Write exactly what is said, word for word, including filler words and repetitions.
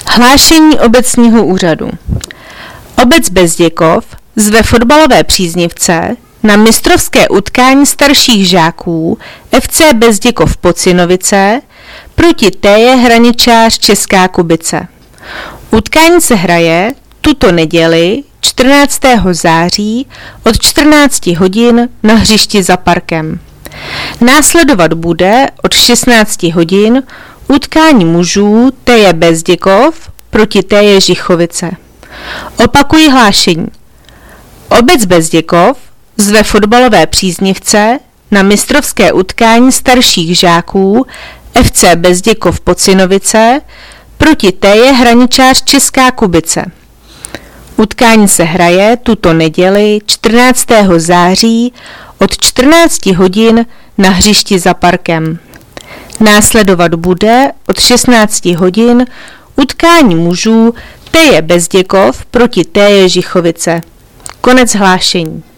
Hlášení obecního úřadu. Obec Bezděkov zve fotbalové příznivce na mistrovské utkání starších žáků F C Bezděkov Pocinovice proti T J Hraničář Česká Kubice. Utkání se hraje tuto neděli čtrnáctého září od čtrnácti hodin na hřišti za parkem. Následovat bude od šestnácti hodin utkání mužů T J Bezděkov proti T J Žichovice. Opakuji hlášení. Obec Bezděkov zve fotbalové příznivce na mistrovské utkání starších žáků F C Bezděkov Pocinovice proti T J Hraničář Česká Kubice. Utkání se hraje tuto neděli čtrnáctého září od čtrnácti hodin na hřišti za parkem. Následovat bude od šestnácti hodin utkání mužů T J Bezděkov proti T J Žichovice. Konec hlášení.